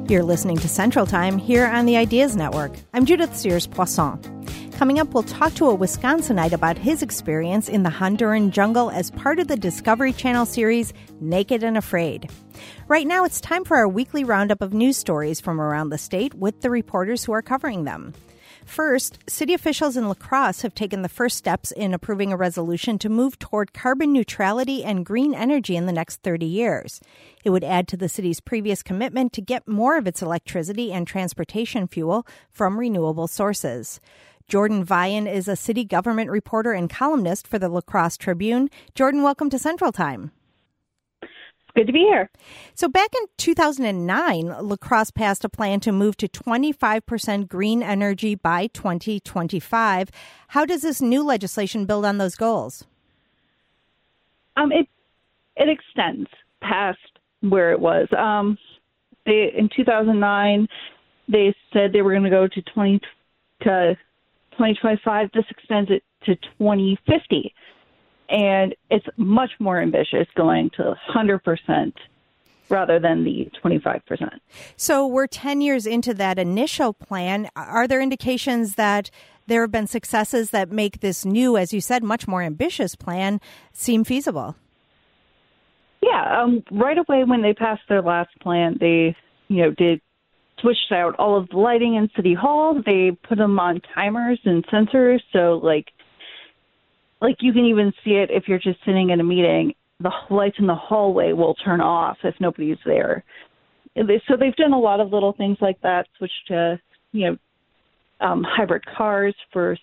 You're listening to Central Time here on the Ideas Network. I'm Judith Sears-Poisson. Coming up, we'll talk to a Wisconsinite about his experience in the Honduran jungle as part of the Discovery Channel series Naked and Afraid. Right now, it's time for our weekly roundup of news stories from around the state with the reporters who are covering them. First, city officials in La Crosse have taken the first steps in approving a resolution to move toward carbon neutrality and green energy in the next 30 years. It would add to the city's previous commitment to get more of its electricity and transportation fuel from renewable sources. Jordan Vian is a city government reporter and columnist for the La Crosse Tribune. Jordan, welcome to Central Time. Good to be here. So back in 2009, La Crosse passed a plan to move to 25% green energy by 2025. How does this new legislation build on those goals? It extends past where it was. In 2009, they said they were going to go to 2025. This extends it to 2050. And it's much more ambitious, going to 100% rather than the 25%. So we're 10 years into that initial plan. Are there indications that there have been successes that make this new, as you said, much more ambitious plan seem feasible? Yeah. Right away when they passed their last plan, they, did switched out all of the lighting in City Hall. They put them on timers and sensors. So, like you can even see it if you're just sitting in a meeting. The lights in the hallway will turn off if nobody's there. So they've done a lot of little things like that. Switched to hybrid cars for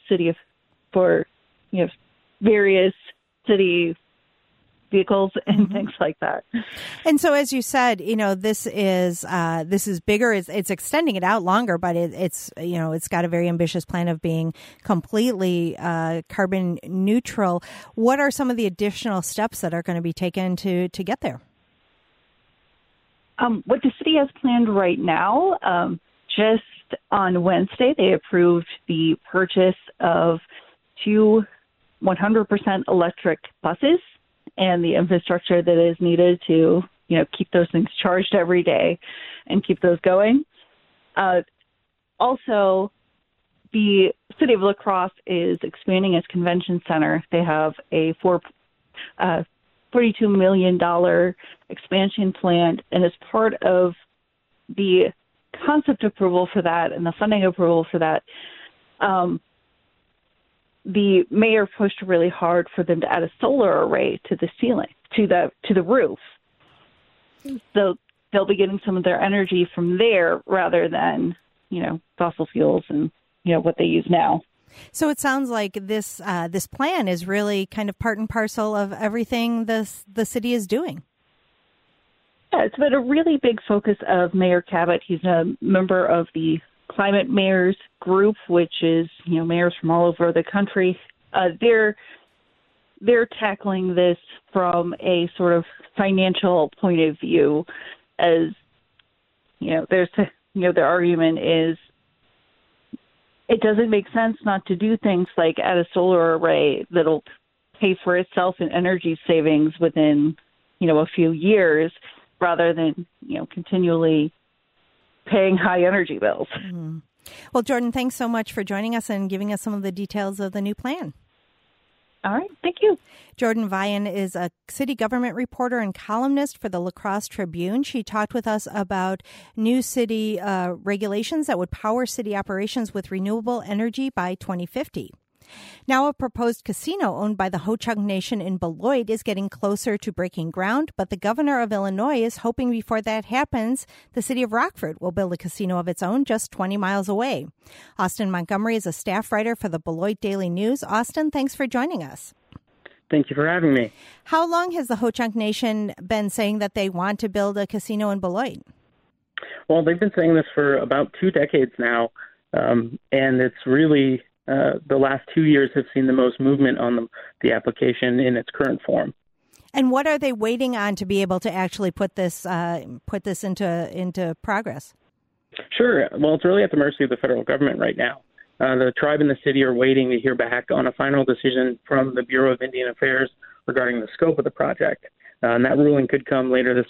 various city vehicles and things like that. And so, as you said, this is bigger. It's extending it out longer, but it's got a very ambitious plan of being completely carbon neutral. What are some of the additional steps that are going to be taken to get there? What the city has planned right now, just on Wednesday, they approved the purchase of 2 100% electric buses and the infrastructure that is needed to, keep those things charged every day and keep those going. Also, the city of La Crosse is expanding its convention center. They have a $42 million expansion plan, and as part of the concept approval for that and the funding approval for that, the mayor pushed really hard for them to add a solar array to the ceiling, to the roof. So they'll be getting some of their energy from there rather than, fossil fuels and, what they use now. So it sounds like this plan is really kind of part and parcel of everything the city is doing. Yeah, it's been a really big focus of Mayor Cabot. He's a member of the Climate Mayors group, which is, mayors from all over the country. They're tackling this from a sort of financial point of view, as their argument is it doesn't make sense not to do things like add a solar array that'll pay for itself in energy savings within a few years, rather than continually paying high energy bills. Mm-hmm. Well, Jordan, thanks so much for joining us and giving us some of the details of the new plan. All right. Thank you. Jordan Vian is a city government reporter and columnist for the La Crosse Tribune. She talked with us about new city regulations that would power city operations with renewable energy by 2050. Now, a proposed casino owned by the Ho-Chunk Nation in Beloit is getting closer to breaking ground, but the governor of Illinois is hoping before that happens, the city of Rockford will build a casino of its own just 20 miles away. Austin Montgomery is a staff writer for the Beloit Daily News. Austin, thanks for joining us. Thank you for having me. How long has the Ho-Chunk Nation been saying that they want to build a casino in Beloit? Well, they've been saying this for about 2 decades now, and it's really the last 2 years have seen the most movement on the application in its current form. And what are they waiting on to be able to actually put this into progress? Sure. Well, it's really at the mercy of the federal government right now. The tribe and the city are waiting to hear back on a final decision from the Bureau of Indian Affairs regarding the scope of the project. And that ruling could come later this month.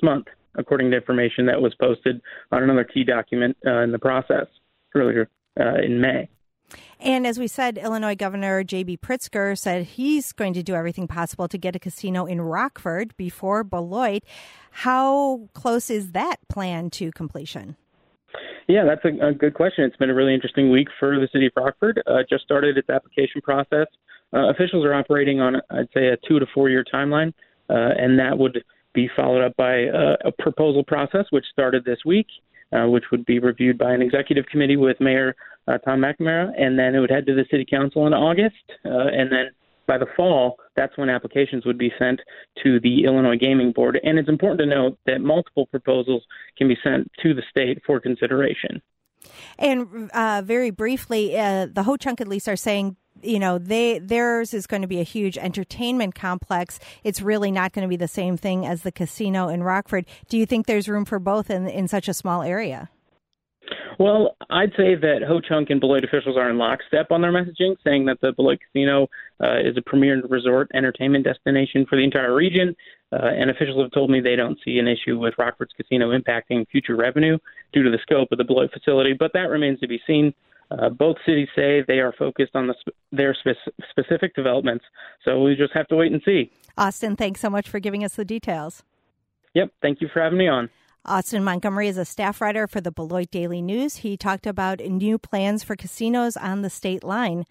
according to information that was posted on another key document in the process earlier in May. And as we said, Illinois Governor J.B. Pritzker said he's going to do everything possible to get a casino in Rockford before Beloit. How close is that plan to completion? Yeah, that's a good question. It's been a really interesting week for the city of Rockford. Just started its application process. Officials are operating on, I'd say, a 2 to 4 year timeline, and that would be followed up by a proposal process, which started this week, which would be reviewed by an executive committee with Mayor Tom McNamara, and then it would head to the city council in August, and then by the fall, that's when applications would be sent to the Illinois Gaming Board. And it's important to note that multiple proposals can be sent to the state for consideration. And very briefly, the Ho-Chunk at least are saying, theirs is going to be a huge entertainment complex. It's really not going to be the same thing as the casino in Rockford. Do you think there's room for both in such a small area? Well, I'd say that Ho-Chunk and Beloit officials are in lockstep on their messaging, saying that the Beloit Casino is a premier resort entertainment destination for the entire region. And officials have told me they don't see an issue with Rockford's casino impacting future revenue due to the scope of the Beloit facility, but that remains to be seen. Both cities say they are focused on their specific developments, so we just have to wait and see. Austin, thanks so much for giving us the details. Yep, thank you for having me on. Austin Montgomery is a staff writer for the Beloit Daily News. He talked about new plans for casinos on the state line.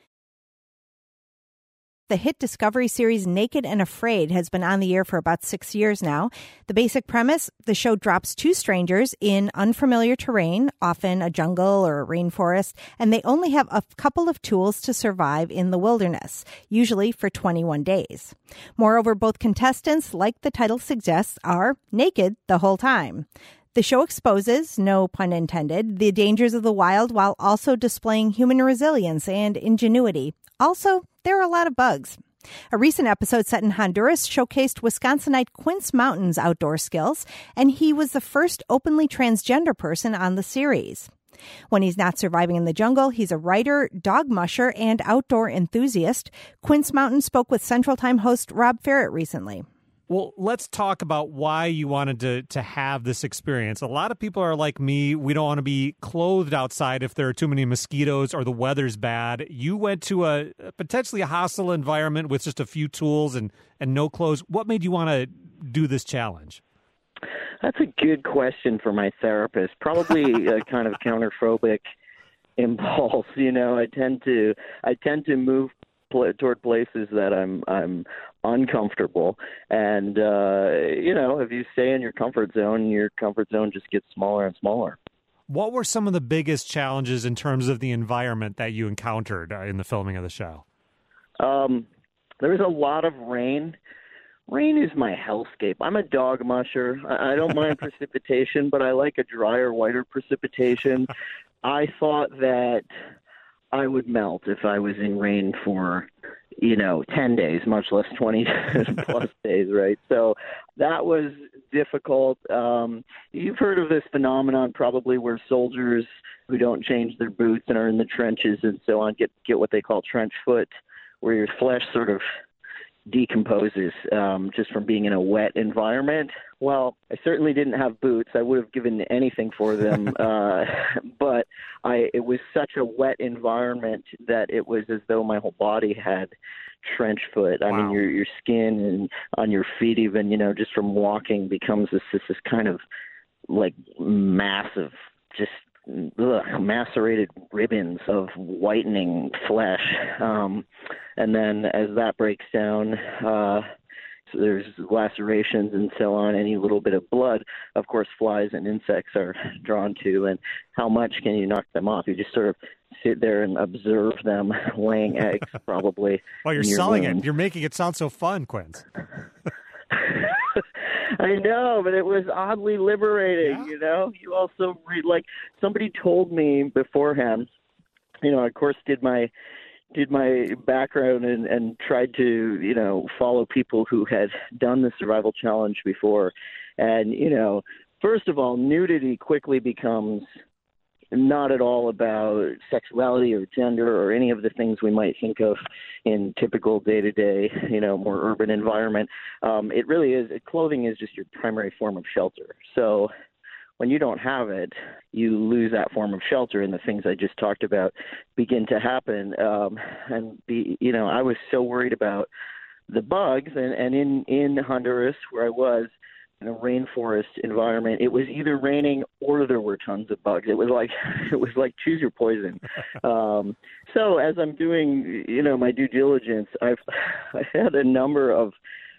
The hit Discovery series Naked and Afraid has been on the air for about 6 years now. The basic premise, the show drops two strangers in unfamiliar terrain, often a jungle or a rainforest, and they only have a couple of tools to survive in the wilderness, usually for 21 days. Moreover, both contestants, like the title suggests, are naked the whole time. The show exposes, no pun intended, the dangers of the wild while also displaying human resilience and ingenuity. Also, there are a lot of bugs. A recent episode set in Honduras showcased Wisconsinite Quince Mountain's outdoor skills, and he was the first openly transgender person on the series. When he's not surviving in the jungle, he's a writer, dog musher, and outdoor enthusiast. Quince Mountain spoke with Central Time host Rob Ferret recently. Well, let's talk about why you wanted to have this experience. A lot of people are like me. We don't want to be clothed outside if there are too many mosquitoes or the weather's bad. You went to a potentially a hostile environment with just a few tools and no clothes. What made you want to do this challenge? That's a good question for my therapist. Probably a kind of counterphobic impulse. I tend to move toward places that I'm uncomfortable, and if you stay in your comfort zone just gets smaller and smaller. What were some of the biggest challenges in terms of the environment that you encountered in the filming of the show? There was a lot of rain. Rain is my hellscape. I'm a dog musher. I don't mind precipitation, but I like a drier, whiter precipitation. I thought that I would melt if I was in rain for 10 days, much less 20 plus days, right? So that was difficult. You've heard of this phenomenon probably where soldiers who don't change their boots and are in the trenches and so on get what they call trench foot, where your flesh sort of decomposes just from being in a wet environment. Well, I certainly didn't have boots. I would have given anything for them, but it was such a wet environment that it was as though my whole body had trench foot. I mean, your skin and on your feet even, just from walking becomes this kind of like massive, just macerated ribbons of whitening flesh. And then as that breaks down, so there's lacerations and so on. Any little bit of blood, of course, flies and insects are drawn to. And how much can you knock them off? You just sort of sit there and observe them laying eggs, probably. Well, you're selling it. You're making it sound so fun, Quince. I know, but it was oddly liberating, You also read, somebody told me beforehand, of course did my background and tried to, follow people who had done the survival challenge before. And, first of all, nudity quickly becomes not at all about sexuality or gender or any of the things we might think of in typical day-to-day, more urban environment. It really is. Clothing is just your primary form of shelter. So when you don't have it, you lose that form of shelter, and the things I just talked about begin to happen. I was so worried about the bugs, and in Honduras, where I was, in a rainforest environment, it was either raining or there were tons of bugs. It was like choose your poison. So as I'm doing, my due diligence, I've had a number of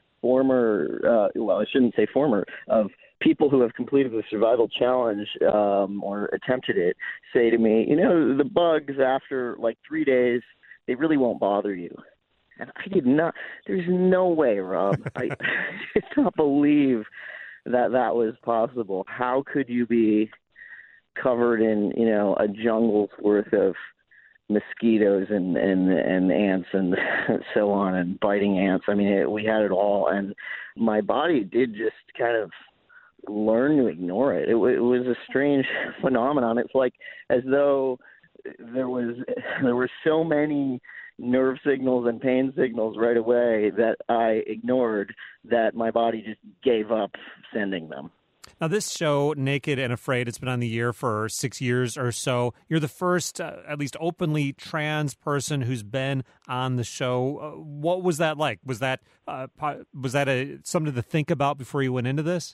of people who have completed the survival challenge or attempted it say to me, the bugs after like 3 days, they really won't bother you. And I did not. There's no way, Rob. I did not believe that was possible. How could you be covered in, a jungle's worth of mosquitoes and ants and so on, and biting ants? I mean, we had it all, and my body did just kind of learn to ignore it. It was a strange phenomenon. It's like as though there were so many nerve signals and pain signals right away that I ignored, that my body just gave up sending them. Now, this show, Naked and Afraid, it's been on the air for 6 years or so. You're the first, at least openly trans person who's been on the show. What was that like? Was that something to think about before you went into this?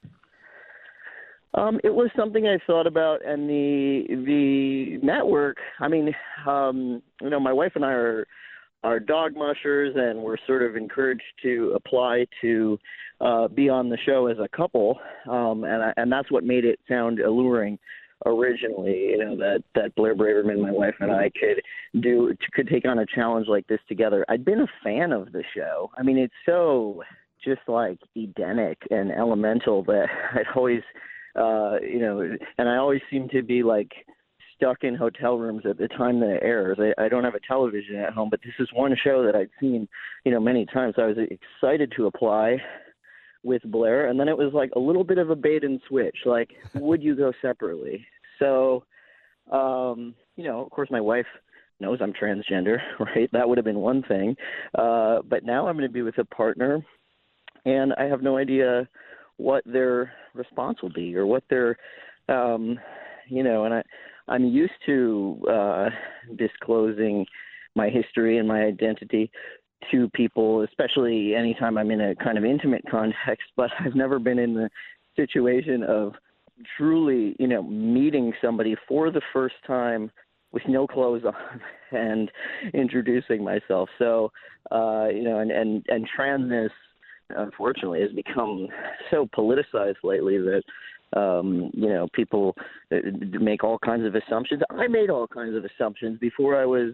It was something I thought about, and the network. I mean, my wife and I are dog mushers, and we're sort of encouraged to apply to be on the show as a couple, and that's what made it sound alluring originally. That Blair Braverman, my wife, and I could take on a challenge like this together. I'd been a fan of the show. I mean, it's so just like Edenic and elemental that I'd always. And I always seem to be like stuck in hotel rooms at the time that it airs. I don't have a television at home, but this is one show that I'd seen, many times. I was excited to apply with Blair, and then it was like a little bit of a bait and switch. Like, would you go separately? So, of course, my wife knows I'm transgender, right? That would have been one thing. But now I'm going to be with a partner, and I have no idea what their response will be or what their, and I'm used to disclosing my history and my identity to people, especially anytime I'm in a kind of intimate context, but I've never been in the situation of truly, meeting somebody for the first time with no clothes on and introducing myself. So, and transness, unfortunately, has become so politicized lately that, people make all kinds of assumptions. I made all kinds of assumptions before I was,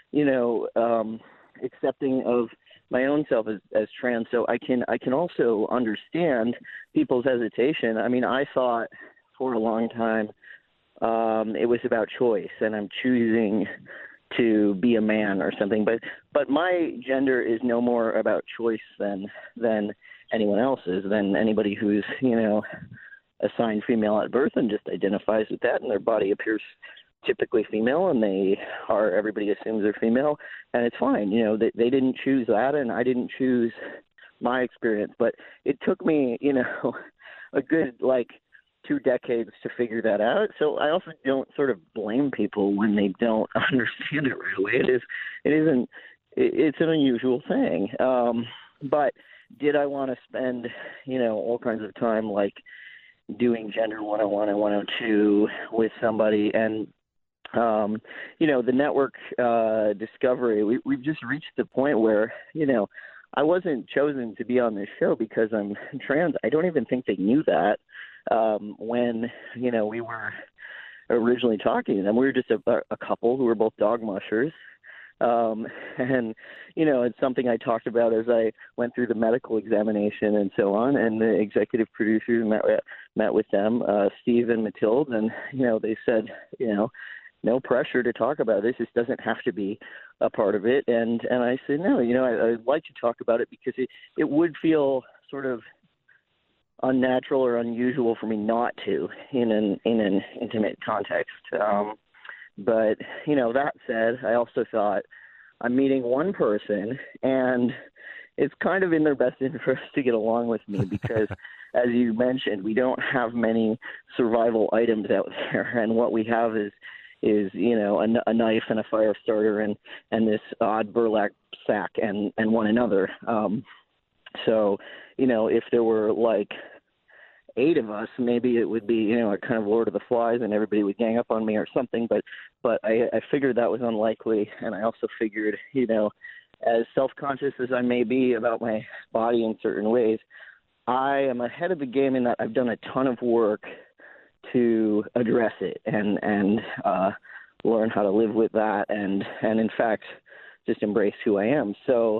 accepting of my own self as trans. So I can also understand people's hesitation. I mean, I thought for a long time it was about choice, and I'm choosing to be a man or something, but my gender is no more about choice than anyone else's, than anybody who's assigned female at birth and just identifies with that, and their body appears typically female, and everybody assumes they're female, and it's fine. They didn't choose that, and I didn't choose my experience, but it took me a good 2 decades to figure that out. So I also don't sort of blame people when they don't understand it right away. It's an unusual thing. But did I want to spend, all kinds of time doing Gender 101 and 102 with somebody? And, the network Discovery, we've just reached the point where, I wasn't chosen to be on this show because I'm trans. I don't even think they knew that. When, we were originally talking to them, we were just a couple who were both dog mushers. And, it's something I talked about as I went through the medical examination and so on. And the executive producers met with them, Steve and Mathilde, and, they said, no pressure to talk about this. This doesn't have to be a part of it. And I said, no, I'd like to talk about it because it would feel sort of unnatural or unusual for me not to in an intimate context. But that said, I also thought I'm meeting one person, and it's kind of in their best interest to get along with me because, as you mentioned, we don't have many survival items out there, and what we have is a knife and a fire starter and this odd burlap sack and one another. So if there were like 8 of us, maybe it would be a kind of Lord of the Flies and everybody would gang up on me or something. But I figured that was unlikely, and I also figured as self-conscious as I may be about my body in certain ways, I am ahead of the game in that I've done a ton of work to address it and learn how to live with that and in fact just embrace who I am. So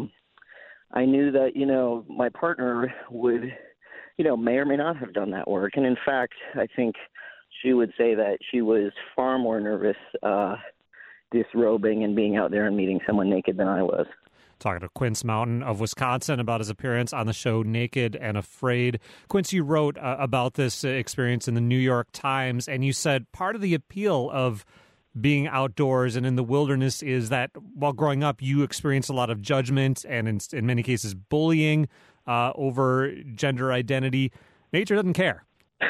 I knew that my partner would may or may not have done that work, and in fact I think she would say that she was far more nervous disrobing and being out there and meeting someone naked than I was. Talking to Quince Mountain of Wisconsin about his appearance on the show Naked and Afraid. Quince, you wrote about this experience in the New York Times, and you said part of the appeal of being outdoors and in the wilderness is that while growing up, you experienced a lot of judgment and in many cases bullying over gender identity. Nature doesn't care.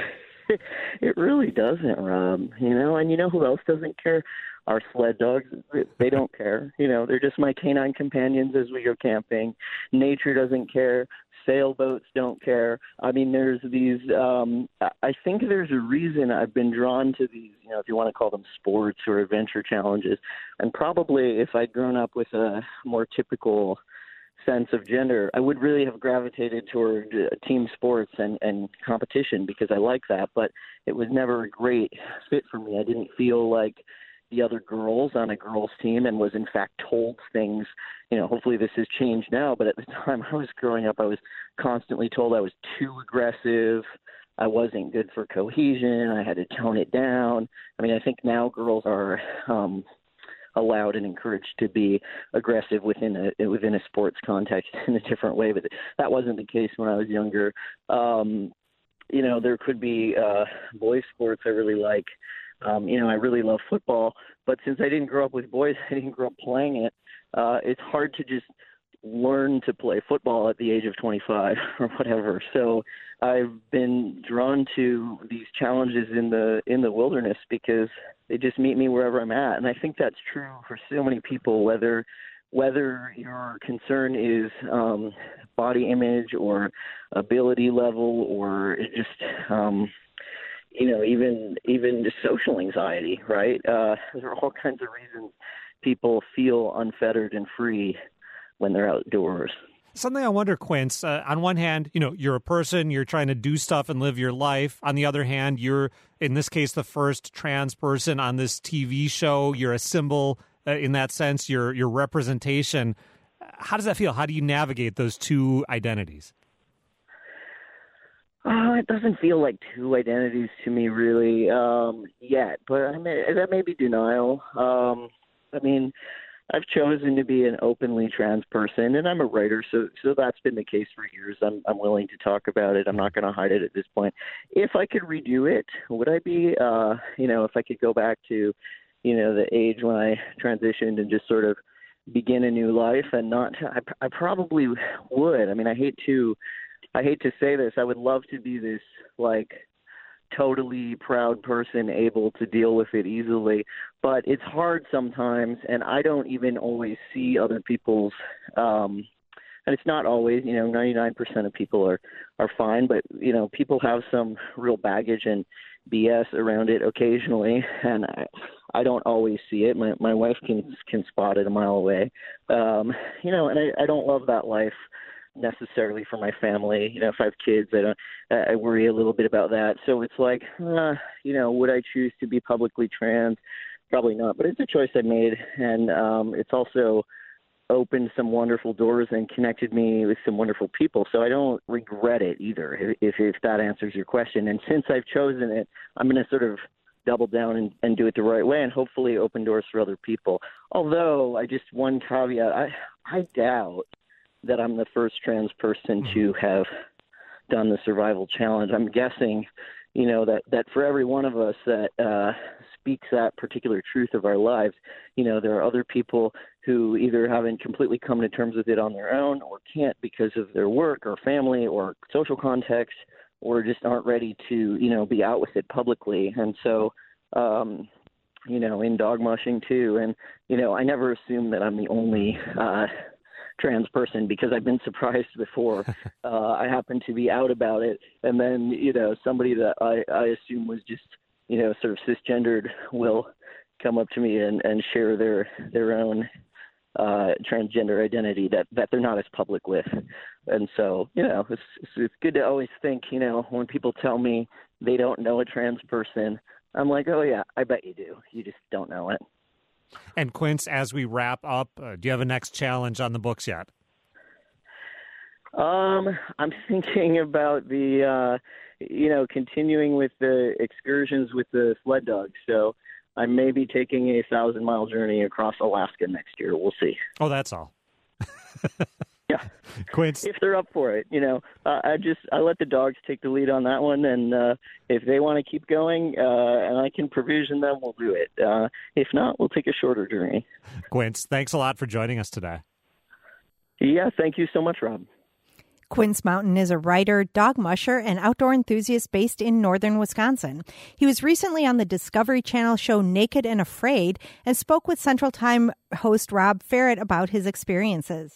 It really doesn't, Rob. And who else doesn't care? Our sled dogs, they don't care. They're just my canine companions as we go camping. Nature doesn't care. Sailboats don't care. I mean, there's these, I think there's a reason I've been drawn to these, if you want to call them sports or adventure challenges. And probably if I'd grown up with a more typical sense of gender, I would really have gravitated toward team sports and competition because I like that. But it was never a great fit for me. I didn't feel like the other girls on a girls' team and was in fact told things. Hopefully this has changed now, but at the time I was growing up, I was constantly told I was too aggressive. I wasn't good for cohesion. I had to tone it down. I mean, I think now girls are allowed and encouraged to be aggressive within a sports context in a different way, but that wasn't the case when I was younger. There could be boys' sports I really like. I really love football, but since I didn't grow up with boys, I didn't grow up playing it. It's hard to just learn to play football at the age of 25 or whatever. So I've been drawn to these challenges in the wilderness because they just meet me wherever I'm at. And I think that's true for so many people, whether your concern is body image or ability level or just even just social anxiety, right? There are all kinds of reasons people feel unfettered and free when they're outdoors. Something I wonder, Quince, on one hand, you're a person, you're trying to do stuff and live your life. On the other hand, you're, in this case, the first trans person on this TV show. You're a symbol in that sense, your representation. How does that feel? How do you navigate those two identities? It doesn't feel like two identities to me, really, yet. But that may be denial. I've chosen to be an openly trans person, and I'm a writer, so that's been the case for years. I'm willing to talk about it. I'm not going to hide it at this point. If I could redo it, would I be? If I could go back to, the age when I transitioned and just sort of begin a new life, and not, I probably would. I mean, I hate to say this. I would love to be this totally proud person able to deal with it easily, but it's hard sometimes, and I don't even always see other people's and it's not always, 99% of people are fine, but people have some real baggage and BS around it occasionally, and I don't always see it. My wife can spot it a mile away. And I don't love that life necessarily for my family. If I have kids, I worry a little bit about that. So it's like, would I choose to be publicly trans? Probably not, but it's a choice I made, and it's also opened some wonderful doors and connected me with some wonderful people. So I don't regret it either, if that answers your question. And since I've chosen it, I'm going to sort of double down and do it the right way and hopefully open doors for other people. Although, one caveat, I doubt that I'm the first trans person to have done the survival challenge. I'm guessing, that for every one of us that speaks that particular truth of our lives, there are other people who either haven't completely come to terms with it on their own or can't because of their work or family or social context, or just aren't ready to, be out with it publicly. And so, in dog mushing too. And, I never assume that I'm the only trans person, because I've been surprised before. I happen to be out about it. And then, somebody that I assume was just, sort of cisgendered will come up to me and share their own transgender identity that they're not as public with. And so, it's good to always think, when people tell me they don't know a trans person, I'm like, oh, yeah, I bet you do. You just don't know it. And Quince, as we wrap up, do you have a next challenge on the books yet? I'm thinking about the, continuing with the excursions with the sled dogs. So I may be taking a 1,000-mile journey across Alaska next year. We'll see. Oh, that's all. Yeah. Quince, if they're up for it, I let the dogs take the lead on that one, and if they want to keep going and I can provision them, we'll do it. If not, we'll take a shorter journey. Quince, thanks a lot for joining us today. Yeah, thank you so much, Rob. Quince Mountain is a writer, dog musher, and outdoor enthusiast based in northern Wisconsin. He was recently on the Discovery Channel show Naked and Afraid and spoke with Central Time host Rob Ferret about his experiences.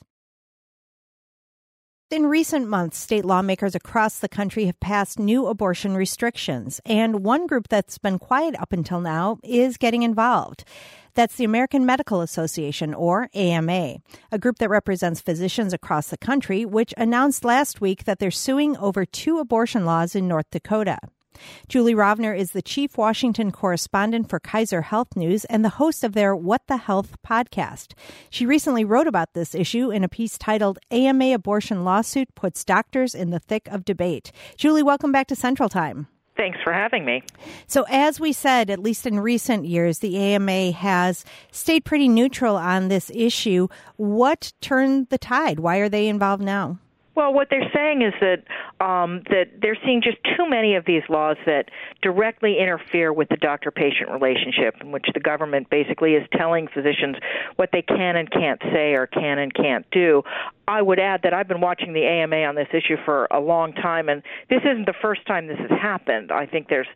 In recent months, state lawmakers across the country have passed new abortion restrictions, and one group that's been quiet up until now is getting involved. That's the American Medical Association, or AMA, a group that represents physicians across the country, which announced last week that they're suing over 2 abortion laws in North Dakota. Julie Rovner is the chief Washington correspondent for Kaiser Health News and the host of their What the Health podcast. She recently wrote about this issue in a piece titled AMA Abortion Lawsuit Puts Doctors in the Thick of Debate. Julie, welcome back to Central Time. Thanks for having me. So as we said, at least in recent years, the AMA has stayed pretty neutral on this issue. What turned the tide? Why are they involved now? Well, what they're saying is that they're seeing just too many of these laws that directly interfere with the doctor-patient relationship, in which the government basically is telling physicians what they can and can't say or can and can't do. I would add that I've been watching the AMA on this issue for a long time, and this isn't the first time this has happened. I think the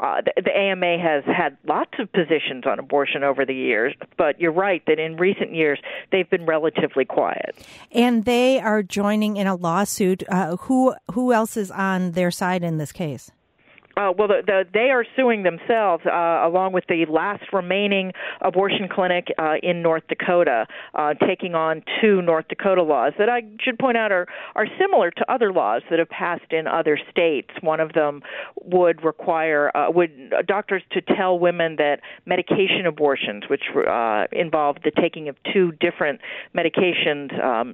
AMA has had lots of positions on abortion over the years, but you're right that in recent years they've been relatively quiet. And they are joining in a lawsuit. Who else is on their side in this case? Well, they are suing themselves along with the last remaining abortion clinic in North Dakota, taking on 2 North Dakota laws that I should point out are similar to other laws that have passed in other states. One of them would require doctors to tell women that medication abortions, which involve the taking of 2 different medications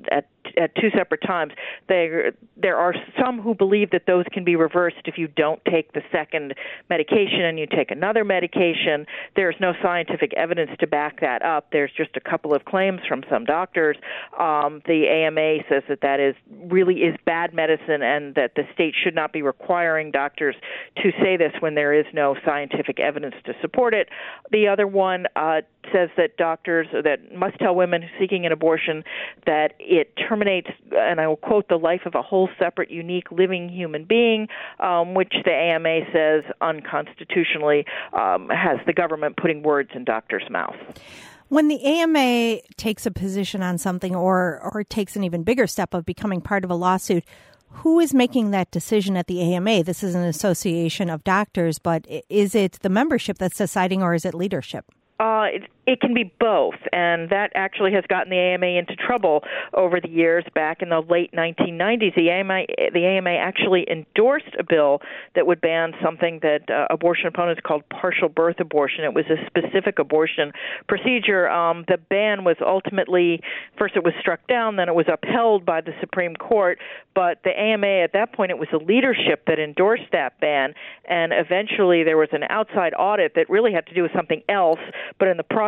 at 2 separate times, there are some who believe that those can be reversed if you don't take the second medication and you take another medication. There's no scientific evidence to back that up. There's just a couple of claims from some doctors. The AMA says that really is bad medicine and that the state should not be requiring doctors to say this when there is no scientific evidence to support it. The other one says that doctors that must tell women seeking an abortion that it terminates, and I will quote, the life of a whole separate, unique, living human being, which the AMA says unconstitutionally has the government putting words in doctors' mouths. When the AMA takes a position on something or takes an even bigger step of becoming part of a lawsuit, who is making that decision at the AMA? This is an association of doctors, but is it the membership that's deciding or is it leadership? It can be both, and that actually has gotten the AMA into trouble over the years. Back in the late 1990s, the AMA actually endorsed a bill that would ban something that abortion opponents called partial birth abortion. It was a specific abortion procedure. The ban was ultimately, first it was struck down, then it was upheld by the Supreme Court, but the AMA at that point, it was the leadership that endorsed that ban, and eventually there was an outside audit that really had to do with something else, but in the process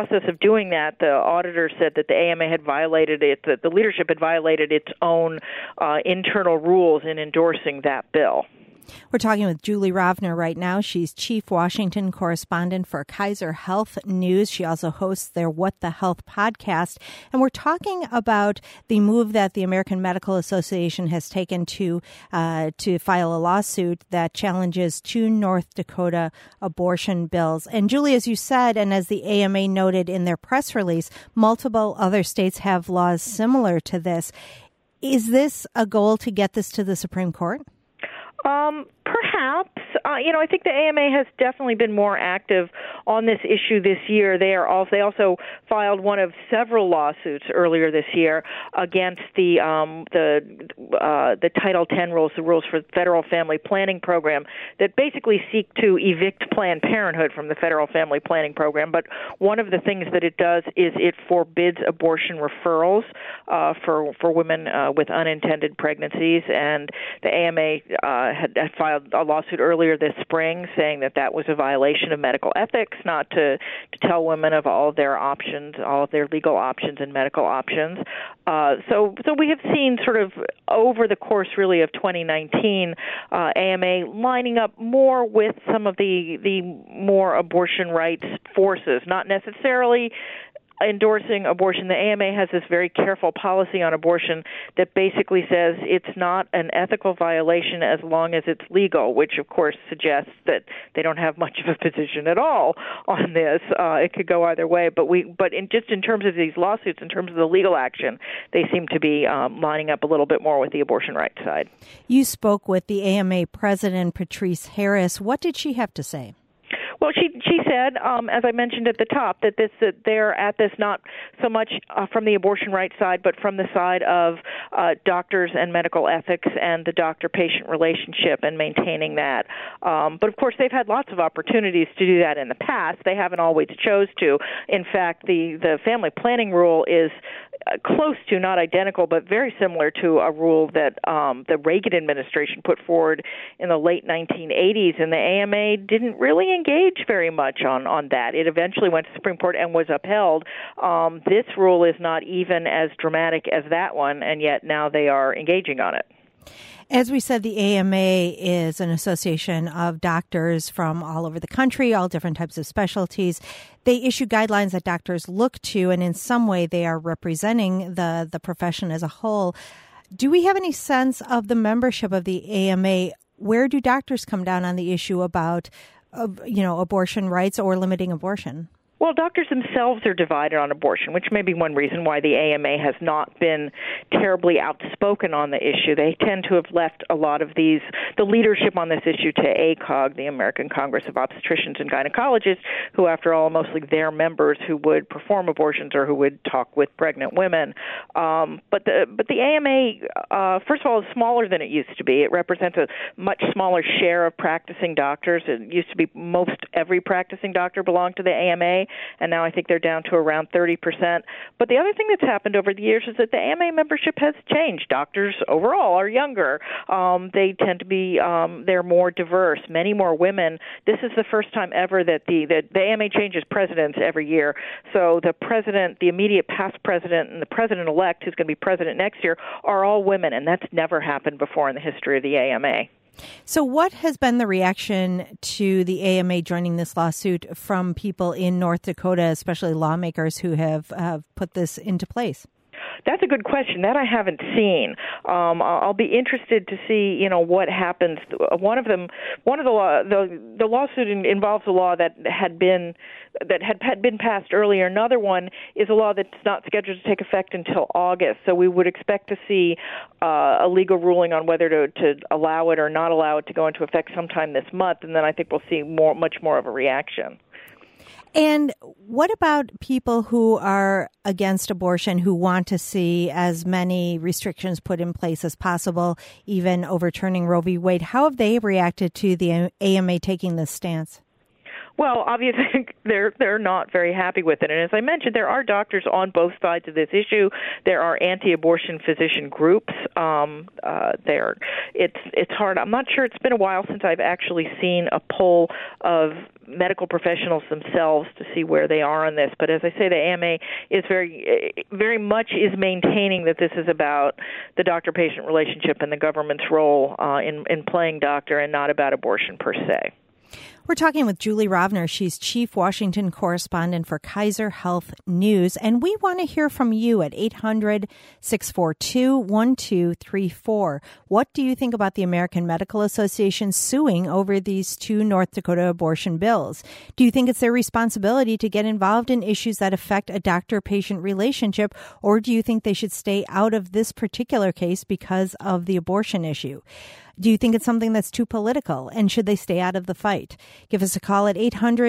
process of doing that, the auditor said that the AMA had violated that the leadership had violated its own internal rules in endorsing that bill. We're talking with Julie Rovner right now. She's Chief Washington Correspondent for Kaiser Health News. She also hosts their What the Health podcast. And we're talking about the move that the American Medical Association has taken to file a lawsuit that challenges 2 North Dakota abortion bills. And Julie, as you said, and as the AMA noted in their press release, multiple other states have laws similar to this. Is this a goal to get this to the Supreme Court? Perhaps. I think the AMA has definitely been more active on this issue this year. They also filed one of several lawsuits earlier this year against the Title X rules, the rules for the Federal Family Planning Program, that basically seek to evict Planned Parenthood from the Federal Family Planning Program. But one of the things that it does is it forbids abortion referrals for women with unintended pregnancies, and the AMA had filed a lawsuit earlier this spring saying that was a violation of medical ethics, not to tell women of all of their options, all of their legal options and medical options. So we have seen sort of over the course really of 2019, AMA lining up more with some of the more abortion rights forces, not necessarily endorsing abortion. The AMA has this very careful policy on abortion that basically says it's not an ethical violation as long as it's legal, which of course suggests that they don't have much of a position at all on this. It could go either way, but in terms of these lawsuits, in terms of the legal action, they seem to be lining up a little bit more with the abortion rights side. You spoke with the AMA president, Patrice Harris. What did she have to say? Well, she said, as I mentioned at the top, that they're at this not so much from the abortion rights side, but from the side of doctors and medical ethics and the doctor-patient relationship and maintaining that. But of course, they've had lots of opportunities to do that in the past. They haven't always chose to. In fact, the family planning rule is close to, not identical, but very similar to a rule that the Reagan administration put forward in the late 1980s, and the AMA didn't really engage very much on that. It eventually went to the Supreme Court and was upheld. This rule is not even as dramatic as that one, and yet now they are engaging on it. As we said, the AMA is an association of doctors from all over the country, all different types of specialties. They issue guidelines that doctors look to, and in some way they are representing the profession as a whole. Do we have any sense of the membership of the AMA? Where do doctors come down on the issue about abortion rights or limiting abortion? Well, doctors themselves are divided on abortion, which may be one reason why the AMA has not been terribly outspoken on the issue. They tend to have left a lot of the leadership on this issue to ACOG, the American Congress of Obstetricians and Gynecologists, who, after all, are mostly their members who would perform abortions or who would talk with pregnant women. But the AMA, first of all, is smaller than it used to be. It represents a much smaller share of practicing doctors. It used to be most every practicing doctor belonged to the AMA, and now I think they're down to around 30%. But the other thing that's happened over the years is that the AMA membership has changed. Doctors overall are younger. They tend to be, they're more diverse, many more women. This is the first time ever that the AMA changes presidents every year. So the president, the immediate past president, and the president-elect, who's going to be president next year, are all women, and that's never happened before in the history of the AMA. So what has been the reaction to the AMA joining this lawsuit from people in North Dakota, especially lawmakers who have put this into place? That's a good question. That I haven't seen. I'll be interested to see, what happens. The lawsuit involves a law that had been passed earlier. Another one is a law that's not scheduled to take effect until August. So we would expect to see a legal ruling on whether to allow it or not allow it to go into effect sometime this month, and then I think we'll see much more of a reaction. And what about people who are against abortion, who want to see as many restrictions put in place as possible, even overturning Roe v. Wade? How have they reacted to the AMA taking this stance? Well, obviously, they're not very happy with it. And as I mentioned, there are doctors on both sides of this issue. There are anti-abortion physician groups. It's hard. I'm not sure. It's been a while since I've actually seen a poll of medical professionals themselves to see where they are on this. But as I say, the AMA is very much is maintaining that this is about the doctor-patient relationship and the government's role in playing doctor, and not about abortion per se. We're talking with Julie Rovner. She's Chief Washington Correspondent for Kaiser Health News. And we want to hear from you at 800-642-1234. What do you think about the American Medical Association suing over these two North Dakota abortion bills? Do you think it's their responsibility to get involved in issues that affect a doctor-patient relationship, or do you think they should stay out of this particular case because of the abortion issue? Do you think it's something that's too political, and should they stay out of the fight? Give us a call at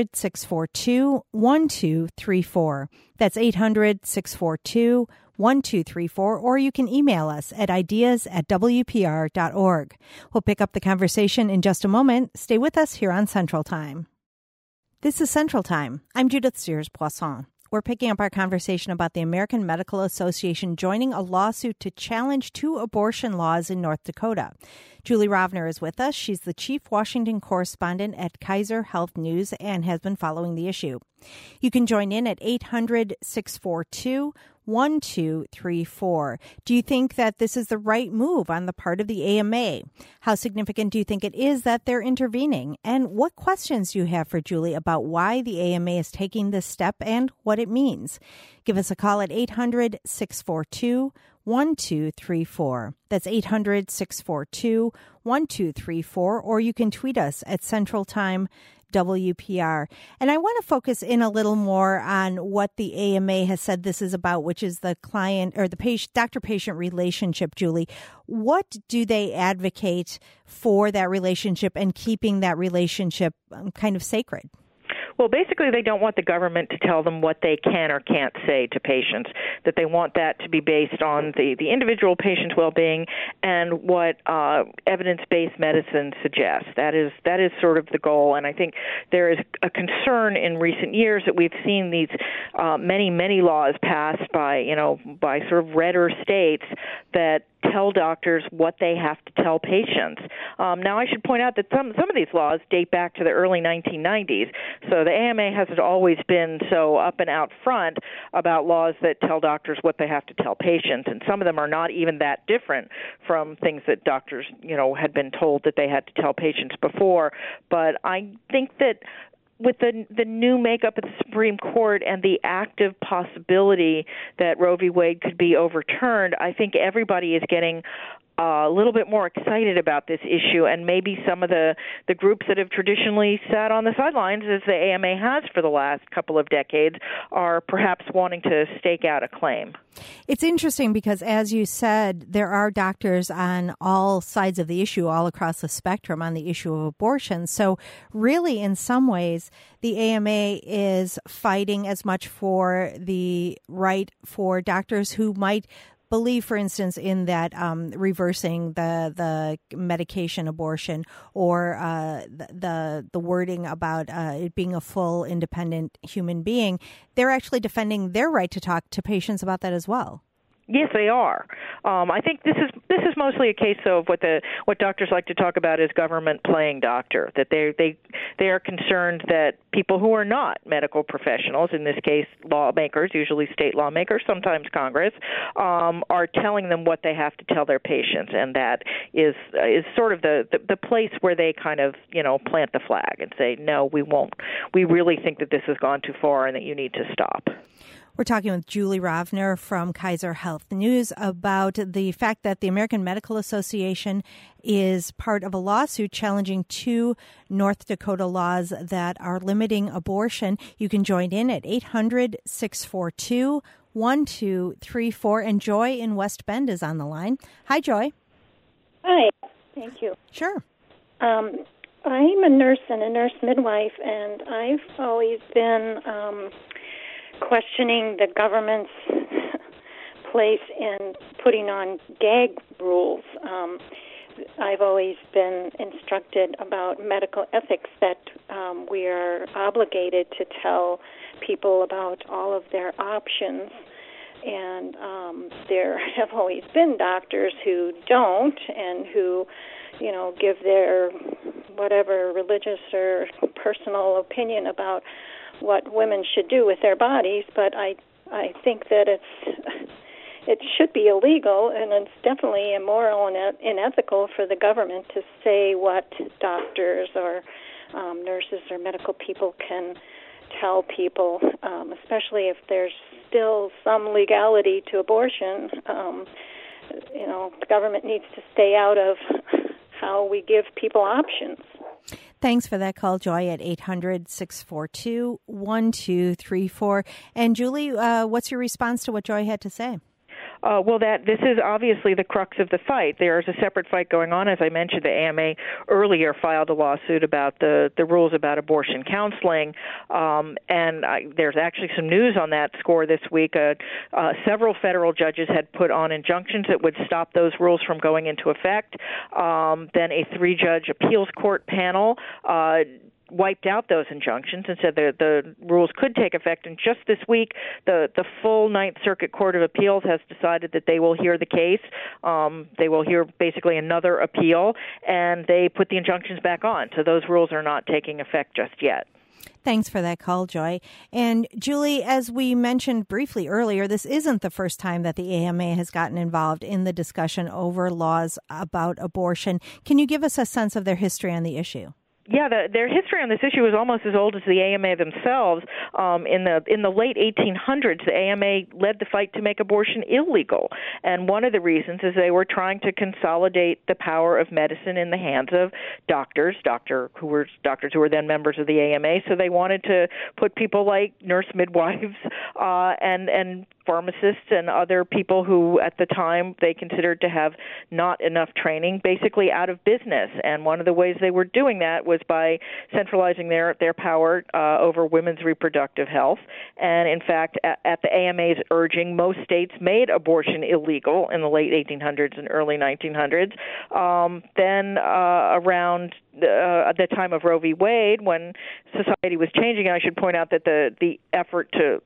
800-642-1234. That's 800-642-1234, or you can email us at ideas@wpr.org. We'll pick up the conversation in just a moment. Stay with us here on Central Time. This is Central Time. I'm Judith Sears-Poisson. We're picking up our conversation about the American Medical Association joining a lawsuit to challenge two abortion laws in North Dakota. Julie Rovner is with us. She's the Chief Washington Correspondent at Kaiser Health News and has been following the issue. You can join in at 800-642-1234. Do you think that this is the right move on the part of the AMA? How significant do you think it is that they're intervening? And what questions do you have for Julie about why the AMA is taking this step and what it means? Give us a call at 800-642-1234. That's 800-642-1234, or you can tweet us at Central Time WPR. And I want to focus in a little more on what the AMA has said this is about, which is the client or the patient, doctor-patient relationship, Julie. What do they advocate for that relationship and keeping that relationship kind of sacred? Well, basically, they don't want the government to tell them what they can or can't say to patients, that they want that to be based on the individual patient's well-being and what evidence-based medicine suggests. That is sort of the goal, and I think there is a concern in recent years that we've seen these many laws passed by sort of redder states that tell doctors what they have to tell patients. Now, I should point out that some of these laws date back to the early 1990s, so the AMA hasn't always been so up and out front about laws that tell doctors what they have to tell patients, and some of them are not even that different from things that doctors, had been told that they had to tell patients before. But I think that with the new makeup of the Supreme Court and the active possibility that Roe v. Wade could be overturned, I think everybody is getting a little bit more excited about this issue, and maybe some of the groups that have traditionally sat on the sidelines, as the AMA has for the last couple of decades, are perhaps wanting to stake out a claim. It's interesting because, as you said, there are doctors on all sides of the issue, all across the spectrum on the issue of abortion. So really, in some ways, the AMA is fighting as much for the right for doctors who might believe, for instance, in that reversing the medication abortion, or the wording about it being a full, independent human being. They're actually defending their right to talk to patients about that as well. Yes, they are. I think this is mostly a case of what doctors like to talk about is government playing doctor. That they are concerned that people who are not medical professionals, in this case lawmakers, usually state lawmakers, sometimes Congress, are telling them what they have to tell their patients, and that is sort of the place where they kind of plant the flag and say, no, we won't. We really think that this has gone too far and that you need to stop. We're talking with Julie Rovner from Kaiser Health News about the fact that the American Medical Association is part of a lawsuit challenging two North Dakota laws that are limiting abortion. You can join in at 800-642-1234. And Joy in West Bend is on the line. Hi, Joy. Hi. Thank you. Sure. I'm a nurse and a nurse midwife, and I've always been questioning the government's place in putting on gag rules. I've always been instructed about medical ethics that we are obligated to tell people about all of their options. And there have always been doctors who don't and who, give their whatever religious or personal opinion about what women should do with their bodies. But I think that it should be illegal, and it's definitely immoral and unethical for the government to say what doctors or nurses or medical people can tell people, especially if there's still some legality to abortion. The government needs to stay out of how we give people options. Thanks for that call, Joy, at 800-642-1234. And Julie, what's your response to what Joy had to say? Well, this is obviously the crux of the fight. There's a separate fight going on. As I mentioned, the AMA earlier filed a lawsuit about the rules about abortion counseling, there's actually some news on that score this week. Several federal judges had put on injunctions that would stop those rules from going into effect. Then a 3-judge appeals court panel wiped out those injunctions and said the rules could take effect. And just this week, the full Ninth Circuit Court of Appeals has decided that they will hear the case. They will hear basically another appeal, and they put the injunctions back on. So those rules are not taking effect just yet. Thanks for that call, Joy. And Julie, as we mentioned briefly earlier, this isn't the first time that the AMA has gotten involved in the discussion over laws about abortion. Can you give us a sense of their history on the issue? Yeah, their history on this issue is almost as old as the AMA themselves. In the late 1800s, the AMA led the fight to make abortion illegal, and one of the reasons is they were trying to consolidate the power of medicine in the hands of doctors who were then members of the AMA. So they wanted to put people like nurse midwives and pharmacists and other people who at the time they considered to have not enough training basically out of business. And one of the ways they were doing that was by centralizing their power over women's reproductive health. And in fact, at the AMA's urging, most states made abortion illegal in the late 1800s and early 1900s. Then around the time of Roe v. Wade, when society was changing, and I should point out that the effort to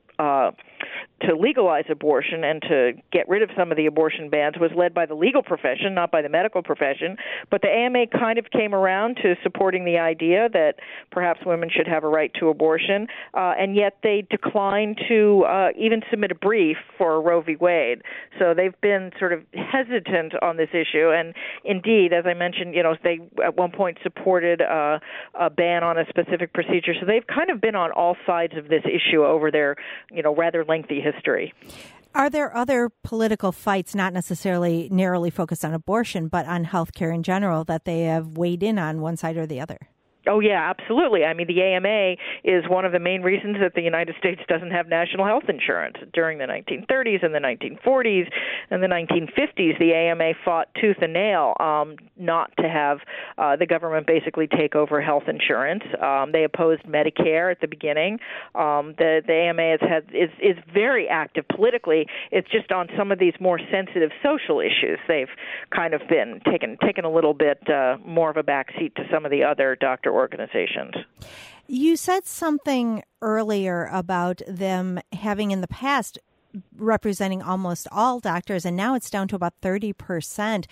legalize abortion and to get rid of some of the abortion bans was led by the legal profession, not by the medical profession. But the AMA kind of came around to supporting the idea that perhaps women should have a right to abortion, and yet they declined to even submit a brief for Roe v. Wade. So they've been sort of hesitant on this issue. And indeed, as I mentioned, they at one point supported a ban on a specific procedure. So they've kind of been on all sides of this issue over their rather lengthy history. Are there other political fights, not necessarily narrowly focused on abortion, but on healthcare in general, that they have weighed in on one side or the other? Oh, yeah, absolutely. I mean, the AMA is one of the main reasons that the United States doesn't have national health insurance. During the 1930s and the 1940s and the 1950s, the AMA fought tooth and nail not to have the government basically take over health insurance. They opposed Medicare at the beginning. The AMA is very active politically. It's just on some of these more sensitive social issues they've kind of been taken a little bit more of a backseat to some of the other doctor organizations. You said something earlier about them having in the past representing almost all doctors, and now it's down to about 30%.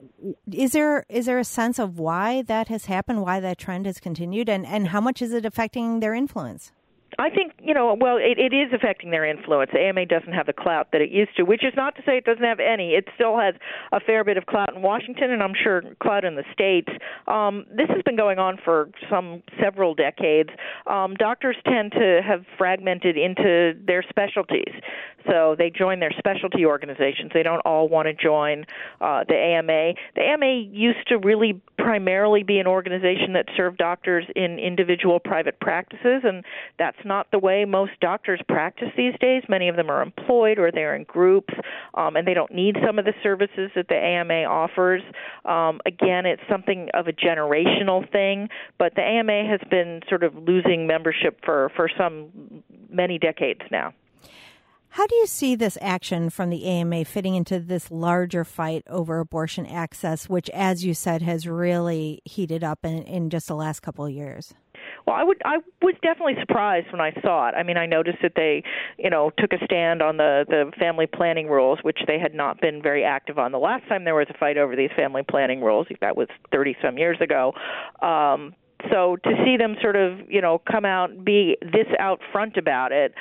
Is there a sense of why that has happened, why that trend has continued, and how much is it affecting their influence? I think, it is affecting their influence. The AMA doesn't have the clout that it used to, which is not to say it doesn't have any. It still has a fair bit of clout in Washington, and I'm sure clout in the states. This has been going on for several decades. Doctors tend to have fragmented into their specialties. So they join their specialty organizations. They don't all want to join the AMA. The AMA used to really primarily be an organization that served doctors in individual private practices, and that's not the way most doctors practice these days. Many of them are employed or they're in groups, and they don't need some of the services that the AMA offers. Again, it's something of a generational thing, but the AMA has been sort of losing membership for many decades now. How do you see this action from the AMA fitting into this larger fight over abortion access, which, as you said, has really heated up in just the last couple of years? Well, I was definitely surprised when I saw it. I mean, I noticed that they, took a stand on the family planning rules, which they had not been very active on. The last time there was a fight over these family planning rules, that was 30-some years ago. So to see them sort of, come out and be this out front about it,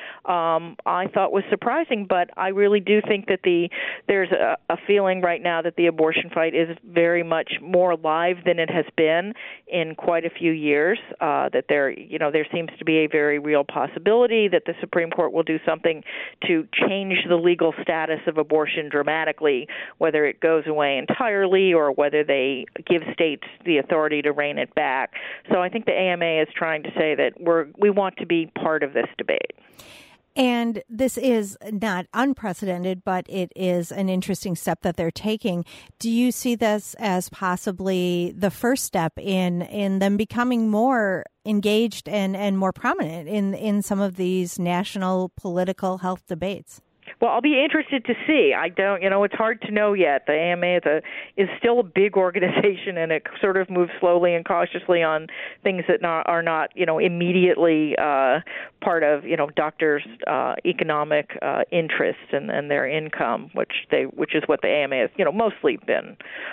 I thought was surprising. But I really do think that there's a feeling right now that the abortion fight is very much more alive than it has been in quite a few years. That there seems to be a very real possibility that the Supreme Court will do something to change the legal status of abortion dramatically, whether it goes away entirely or whether they give states the authority to rein it back. So I think the AMA is trying to say that we want to be part of this debate. And this is not unprecedented, but it is an interesting step that they're taking. Do you see this as possibly the first step in them becoming more engaged and more prominent in some of these national political health debates? Well, I'll be interested to see. I don't, it's hard to know yet. The AMA is still a big organization, and it sort of moves slowly and cautiously on things that are not, immediately part of, doctors' economic interests and their income, which is what the AMA has, mostly been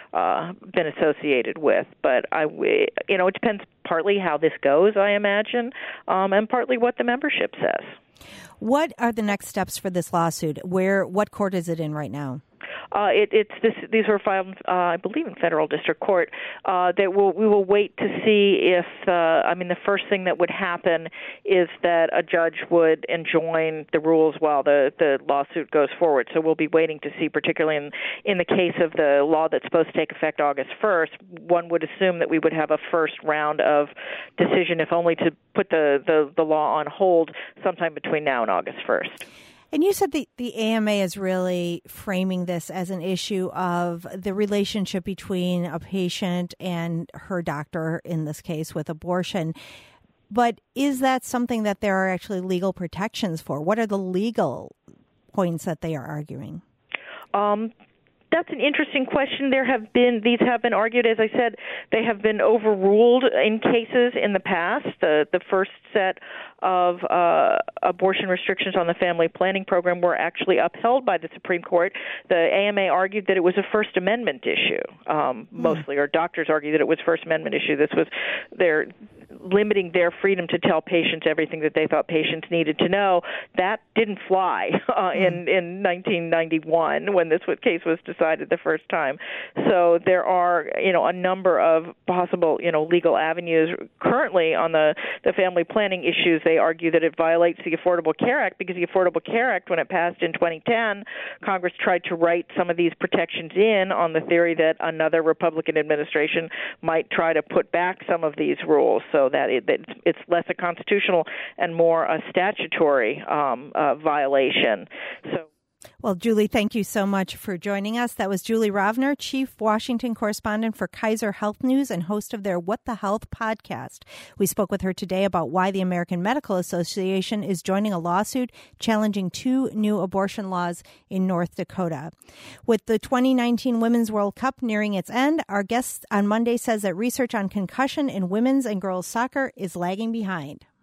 associated with. But it depends partly how this goes, I imagine, and partly what the membership says. What are the next steps for this lawsuit? What court is it in right now? These were filed, I believe, in federal district court. We will wait to see if, the first thing that would happen is that a judge would enjoin the rules while the lawsuit goes forward. So we'll be waiting to see, particularly in the case of the law that's supposed to take effect August 1st, one would assume that we would have a first round of decision, if only to put the law on hold sometime between now and August 1st. And you said the AMA is really framing this as an issue of the relationship between a patient and her doctor, in this case with abortion. But is that something that there are actually legal protections for? What are the legal points that they are arguing? That's an interesting question. These have been argued, as I said, they have been overruled in cases in the past. The first set of abortion restrictions on the family planning program were actually upheld by the Supreme Court. The AMA argued that it was a First Amendment issue, mostly, or doctors argued that it was First Amendment issue. This was their limiting their freedom to tell patients everything that they thought patients needed to know. That didn't fly in 1991 when this case was decided the first time. So there are, a number of possible, legal avenues currently on the family planning issues. They argue that it violates the Affordable Care Act because the Affordable Care Act, when it passed in 2010, Congress tried to write some of these protections in on the theory that another Republican administration might try to put back some of these rules, so that it's less a constitutional and more a statutory violation. Well, Julie, thank you so much for joining us. That was Julie Rovner, Chief Washington Correspondent for Kaiser Health News and host of their What the Health podcast. We spoke with her today about why the American Medical Association is joining a lawsuit challenging 2 new abortion laws in North Dakota. With the 2019 Women's World Cup nearing its end, our guest on Monday says that research on concussion in women's and girls' soccer is lagging behind.